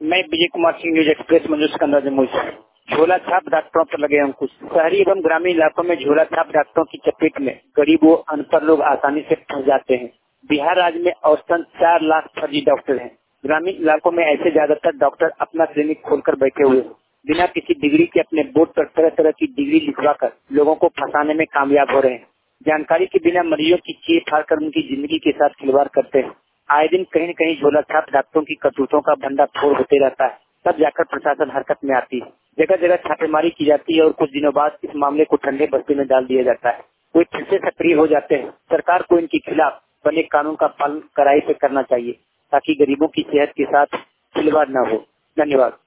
मैं Vijay Kumar Singh, news express Manzoor Sikandar Jamui से। झोला छाप डॉक्टरों पर लगे अंकुश। शहरी एवं ग्रामीण इलाकों में झोला छाप डॉक्टरों की चपेट में गरीब व अनपढ़ लोग आसानी से फंस जाते हैं। बिहार राज्य में औसतन 4 लाख फर्जी डॉक्टर हैं। ग्रामीण इलाकों में ऐसे ज्यादातर डॉक्टर अपना क्लिनिक खोलकर बैठे हुए हैं। बिना किसी डिग्री के अपने बोर्ड पर तरह तरह की डिग्री लिखवाकर लोगों को फंसाने में कामयाब हो रहे हैं। जानकारी के बिना मरीजों की चीर फाड़ कर उनकी जिंदगी के साथ खिलवाड़ करते हैं। आए दिन कहीं न कहीं झोला छाप डॉक्टरों की करतूतों का भंडाफोड़ होते रहता है। तब जाकर प्रशासन हरकत में आती है। जगह जगह छापेमारी की जाती है और कुछ दिनों बाद इस मामले को ठंडे बस्ते में डाल दिया जाता है। कोई फिर से सक्रिय हो जाते हैं। सरकार को इनके खिलाफ बने कानून का पालन कड़ाई से करना चाहिए ताकि गरीबों की सेहत के साथ खिलवाड़ न हो। धन्यवाद।